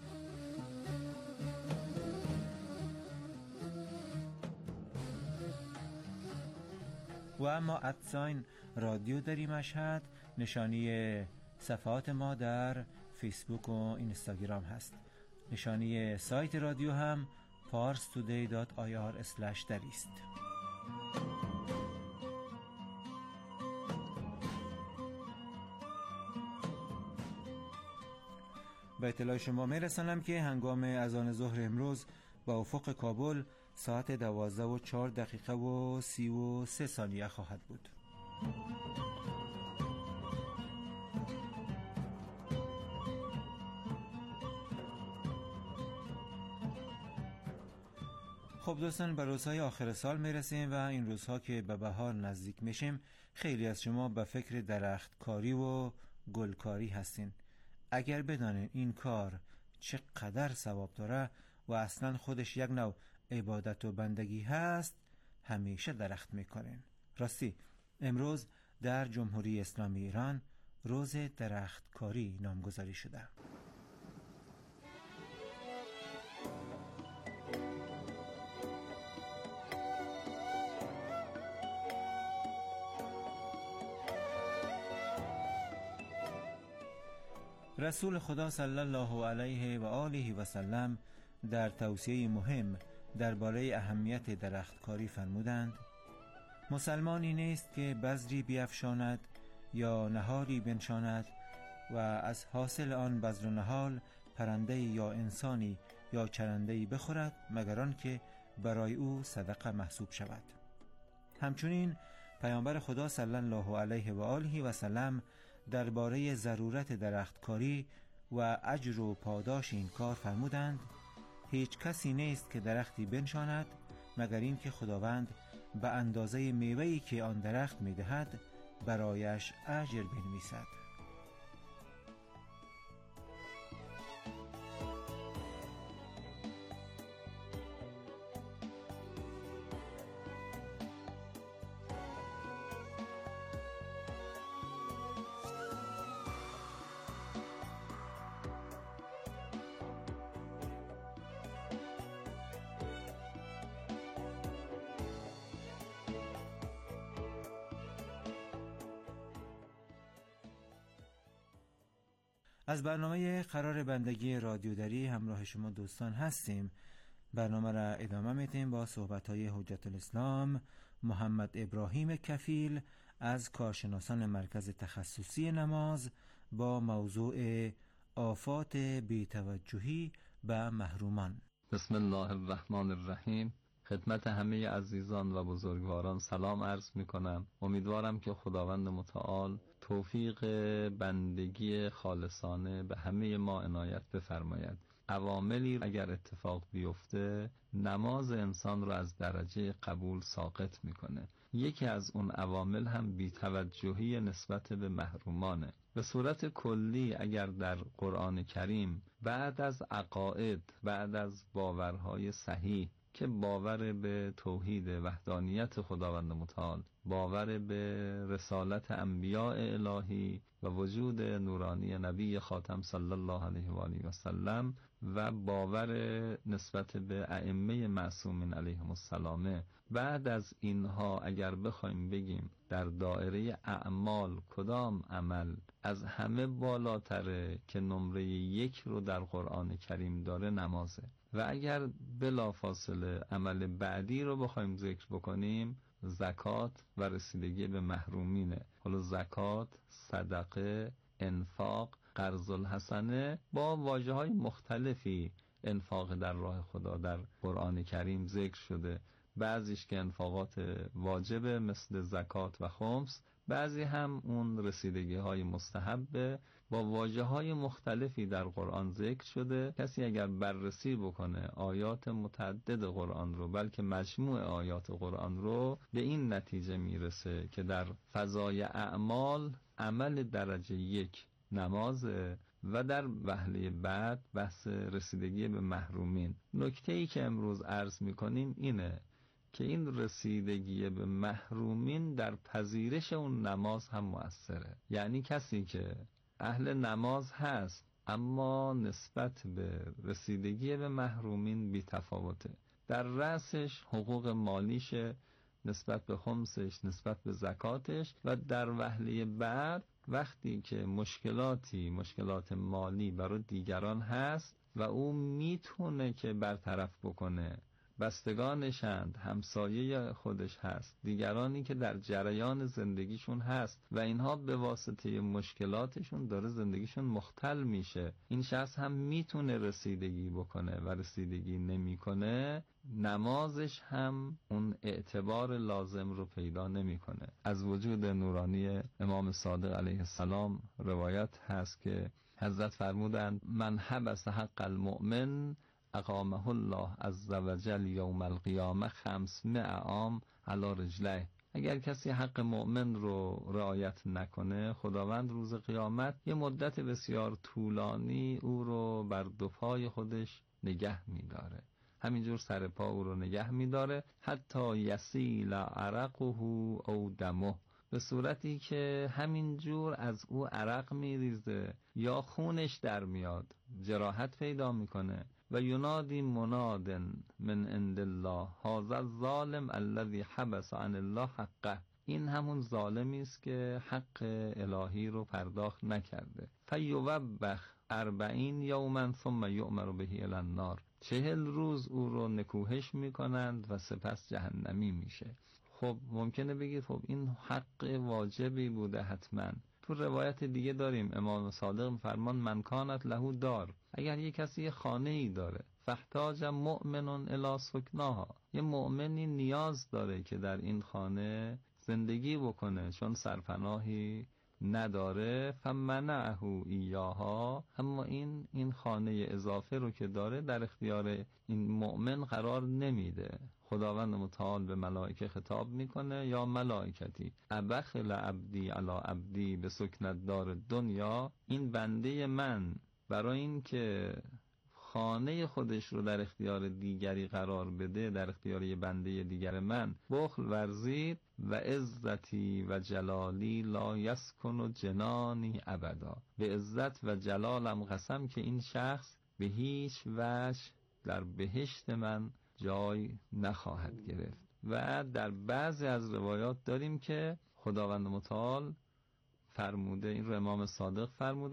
و اما ادساین رادیو دری مشهد نشانی صفحات ما در فیسبوک و اینستاگرام هست. نشانی سایت رادیو هم parstoday.ir/dari است. به اطلاع شما میرسانم که هنگام اذان ظهر امروز با افق کابل ساعت 12:04 و 33 ثانیه خواهد بود. خب دوستان، به روزهای آخر سال میرسیم و این روزها که به بهار نزدیک میشیم خیلی از شما به فکر درخت کاری و گلکاری هستین. اگر بدانین این کار چقدر ثواب داره و اصلا خودش یک نوع عبادت و بندگی هست، همیشه درخت میکنین. راستی امروز در جمهوری اسلامی ایران روز درخت کاری نامگذاری شده. رسول خدا صلی الله علیه و آله و سلم در توصیه مهم درباره اهمیت درختکاری فرمودند: مسلمانی نیست که بذری بیفشاند یا نهالی بنشاند و از حاصل آن بذر و نهال پرنده یا انسانی یا چرنده‌ای بخورد مگر آن که برای او صدقه محسوب شود. همچنین پیامبر خدا صلی الله علیه و آله و سلم درباره ضرورت درختکاری و اجر و پاداش این کار فرمودند: هیچ کسی نیست که درختی بنشاند مگر این که خداوند به اندازه میوه‌ای که آن درخت می‌دهد برایش اجر بنویسد. از برنامه قرار بندگی رادیو دری همراه شما دوستان هستیم. برنامه را ادامه میدیم با صحبت‌های حجت الاسلام محمد ابراهیم کفیل از کارشناسان مرکز تخصصی نماز با موضوع آفات بی‌توجهی به محرومان. بسم الله الرحمن الرحیم. خدمت همه عزیزان و بزرگواران سلام عرض می کنم. امیدوارم که خداوند متعال توفیق بندگی خالصانه به همه ما عنایت بفرماید. عواملی اگر اتفاق بیفته نماز انسان رو از درجه قبول ساقط میکنه. یکی از اون عوامل هم بی‌توجهی نسبت به محرومانه. به صورت کلی اگر در قرآن کریم بعد از عقاید، بعد از باورهای صحیح که باور به توحید وحدانیت خداوند متعال، باور به رسالت انبیاء الهی و وجود نورانی نبی خاتم صلی الله علیه و آله و سلم و باور نسبت به ائمه معصومین علیهم السلام، بعد از اینها اگر بخوایم بگیم در دایره اعمال کدام عمل از همه بالاتره که نمره 1 رو در قرآن کریم داره، نمازه. و اگر بلافاصله عمل بعدی رو بخوایم ذکر بکنیم، زکات و رسیدگی به محرومینه. حالا زکات، صدقه، انفاق، قرض الحسنه با واژه‌های مختلفی انفاق در راه خدا در قرآن کریم ذکر شده. بعضیش که انفاقات واجبه مثل زکات و خمس، بعضی هم اون رسیدگی های مستحبه با واژه های مختلفی در قرآن ذکر شده. کسی اگر بررسی بکنه آیات متعدد قرآن رو، بلکه مجموع آیات قرآن رو، به این نتیجه میرسه که در فضای اعمال عمل درجه 1 نمازه و در وهله بعد بحث رسیدگی به محرومین. نکته‌ای که امروز عرض میکنیم اینه که این رسیدگی به محرومین در پذیرش اون نماز هم مؤثره. یعنی کسی که اهل نماز هست اما نسبت به رسیدگی به محرومین بی تفاوته. در رأسش حقوق مالیشه، نسبت به خمسش، نسبت به زکاتش، و در وهله بعد وقتی که مشکلات مالی برای دیگران هست و او میتونه که برطرف بکنه، بستگانشند، همسایه خودش هست، دیگرانی که در جریان زندگیشون هست و اینها به واسطه مشکلاتشون داره زندگیشون مختل میشه، این شخص هم میتونه رسیدگی بکنه و رسیدگی نمیکنه، نمازش هم اون اعتبار لازم رو پیدا نمیکنه. از وجود نورانی امام صادق علیه السلام روایت هست که حضرت فرمودند من حبس حق المؤمن اقامه الله عز وجل یوم القیامه 500 عام علی رجله. اگر کسی حق مؤمن رو رعایت نکنه، خداوند روز قیامت یه مدت بسیار طولانی او رو بر دو پای خودش نگه میداره، همینجور سر پا او رو نگه میداره حتی یسیل عرقه او دمه، به صورتی که همینجور از او عرق میریزه یا خونش در میاد، جراحت پیدا میکنه. و ینادی مناد من عند الله هذا الظالم الذي حبس عن الله حقه. این همون ظالمی است که حق الهی رو پرداخت نکرده. فیوبخ 40 یوما ثم یؤمر به الی النار. 40 روز او رو نکوهش میکنند و سپس جهنمی میشه. خب ممکنه بگید خب این حق واجبی بوده حتما. تو روایت دیگه داریم امام صادق فرمان من کانت له دار، اگر یک کسی خانه ای داره، فاحتاج مؤمن الی سکناها، یه مؤمنی نیاز داره که در این خانه زندگی بکنه چون سرپناهی نداره، فمنعه ایاها، اما این خانه اضافه رو که داره در اختیار این مؤمن قرار نمیده. خداوند متعال به ملائکه خطاب میکنه یا ملائکتی ابخل عبدی علی عبدی به سکنت دار دنیا، این بنده من برای این که خانه خودش رو در اختیار دیگری قرار بده، در اختیار یه بنده دیگر من بخل ورزید، و عزتی و جلالی لا یسکن جنانی ابدا، به عزت و جلالم قسم که این شخص به هیچ وجه در بهشت من جای نخواهد گرفت. و در بعضی از روایات داریم که خداوند متعال فرموده، این رو امام صادق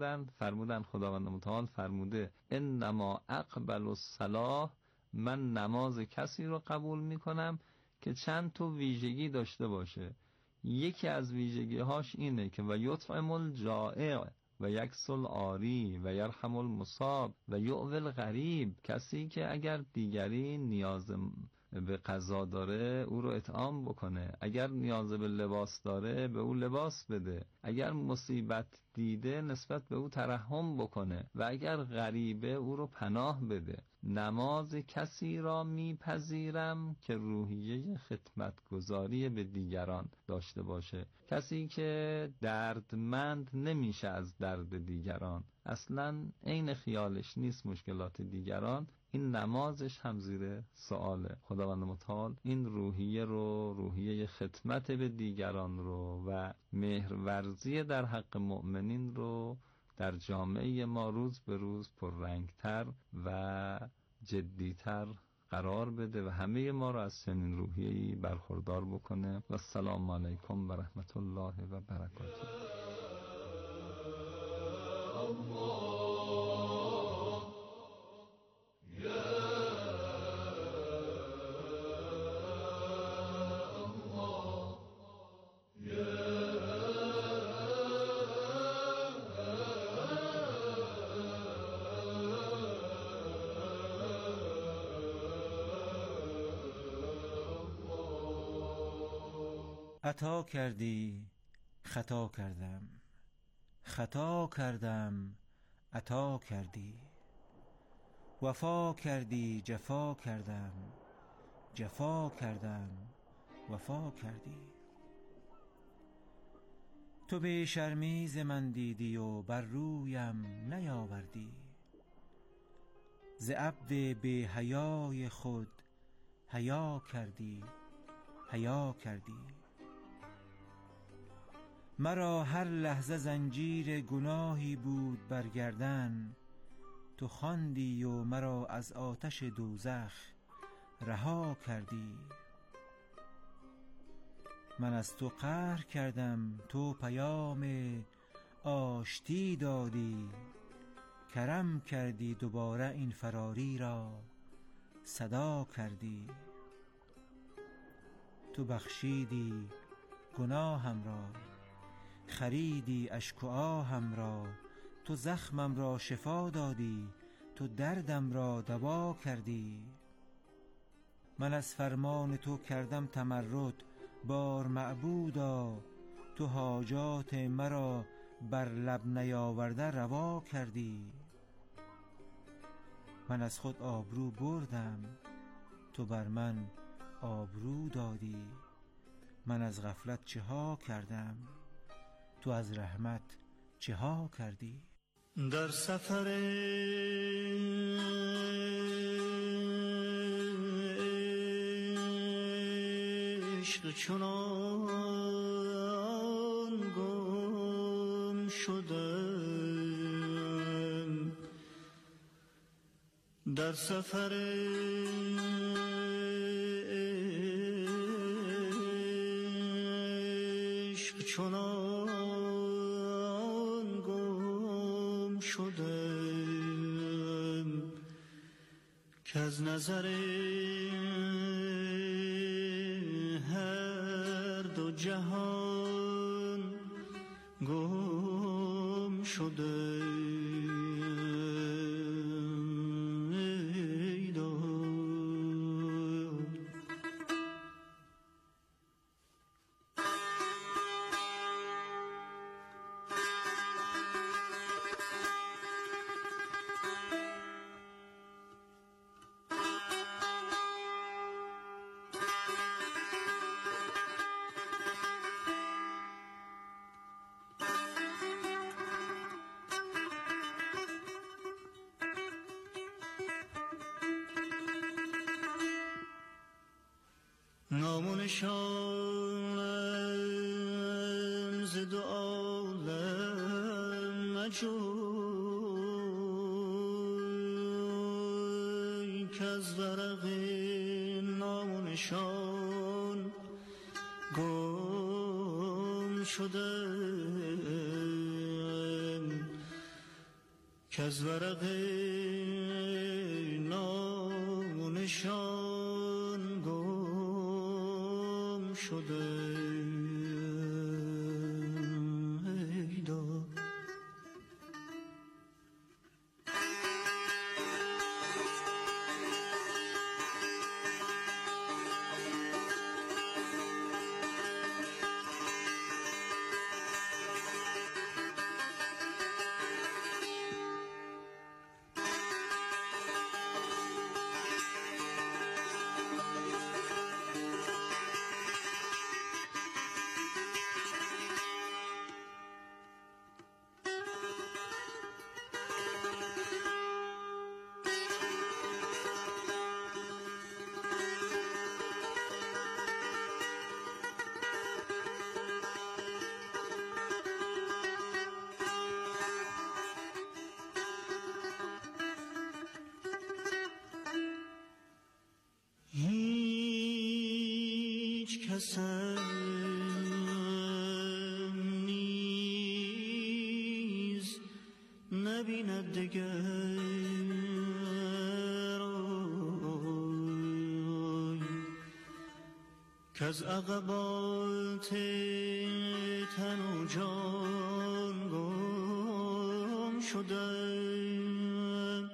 فرمودن خداوند متعال فرموده انما اقبل الصلاة، من نماز کسی رو قبول میکنم که چند تا ویژگی داشته باشه. یکی از ویژگی‌هاش اینه که و یطعم الجائع و یکسل عاری و یرحم المصاب و یؤوی الغریب. کسی که اگر دیگری نیاز به غذا داره او رو اطعام بکنه، اگر نیاز به لباس داره به او لباس بده، اگر مصیبت دیده نسبت به او ترحم بکنه و اگر غریبه او رو پناه بده. نماز کسی را میپذیرم که روحیه خدمتگزاری به دیگران داشته باشه. کسی که دردمند نمیشه از درد دیگران، اصلاً عین خیالش نیست مشکلات دیگران، این نمازش هم زیر سؤاله. خداوند متعال این روحیه خدمت به دیگران رو و مهرورزی در حق مؤمنین رو در جامعه ما روز به روز پررنگتر و جدیتر قرار بده و همه ما رو از چنین روحیه‌ای برخوردار بکنه. و السلام علیکم و رحمت الله و برکاته. عطا کردی خطا کردم، خطا کردم عطا کردی. وفا کردی جفا کردم، جفا کردم وفا کردی. تو بی شرمی ز من دیدی و بر رویم نیاوردی. ز عبد بی حیای خود حیا کردی، حیا کردی. مرا هر لحظه زنجیر گناهی بود بر گردن، تو خواندی و مرا از آتش دوزخ رها کردی. من از تو قهر کردم، تو پیام آشتی دادی. کرم کردی دوباره این فراری را صدا کردی. تو بخشیدی گناهم را، خریدی اشک و آهم را. تو زخمم را شفا دادی، تو دردم را دوا کردی. من از فرمان تو کردم تمرد، بار معبودا تو حاجات مرا بر لب نیاورده روا کردی. من از خود آبرو بردم، تو بر من آبرو دادی. من از غفلت چه ها کردم، تو از رحمت چه ها کردی. در سفر عشق چنان گم شدم، در سفر عشق چنان گم شدم که از نظر هر دو جهان گم شدم. نامونشانم ز دو عالم مجوی، که از ورق نامونشان گم شدم، که از ورق نامونشان گم شدم. هیچ کسم نیز نبیند دگر که از عقبات تن و جان گم شدم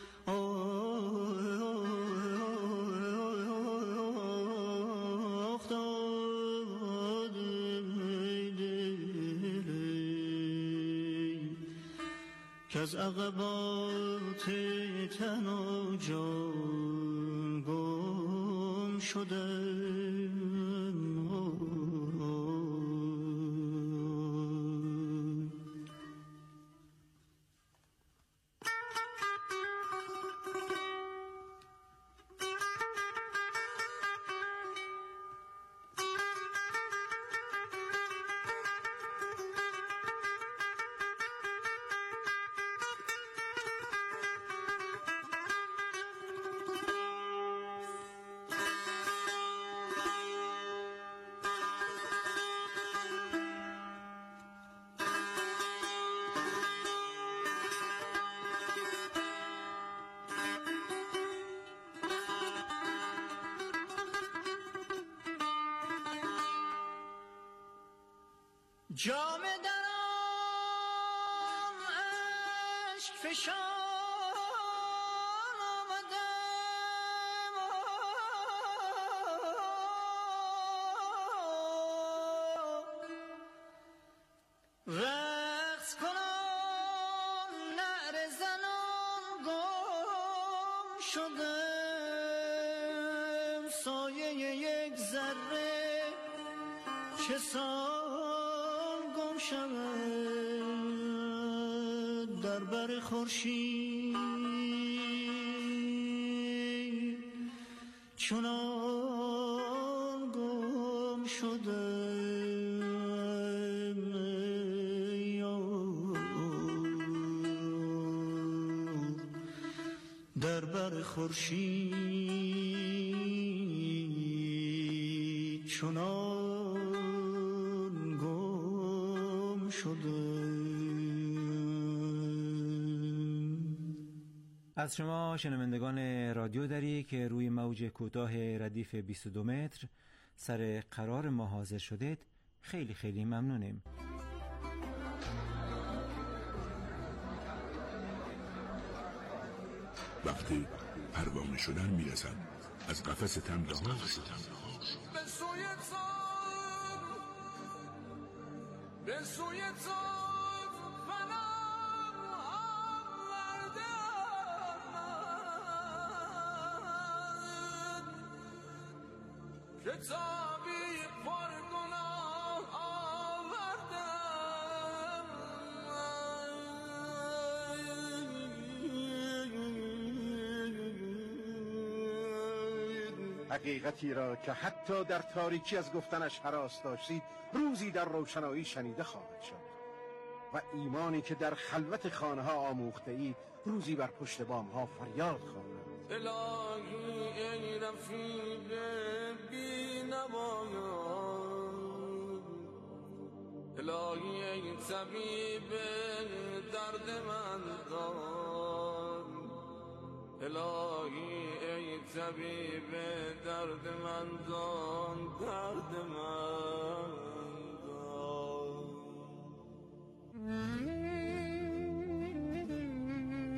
که از عقبات تن و جان گم شدم. جام درام عشق فشان آمدم رقص کنم نعره زنان گم شدم سایه یک ذره چه شود در بر خورشید چنان گم شدم در بر خورشید چنان گم شدم. از شما شنوندگان رادیو دری که روی موج کوتاه ردیف 22 متر سر قرار ما حاضر شدید خیلی خیلی ممنونیم. وقتی پروانه شدن میرسد از قفس تن رها به سوی تو به سوی تو فنم آوردم کتابی پر گناه آوردم حقیقتی را که حتی در تاریکی از گفتنش هراس داشتید روزی در روشنایی شنیده خواهد شد و ایمانی که در خلوت خانه ها آموخته اید روزی بر پشت بام ها فریاد خواهد. الهی ای رفیق بی نوایان الهی ای طبیب درد من دان الهی ای طبیب درد من دان درد من دان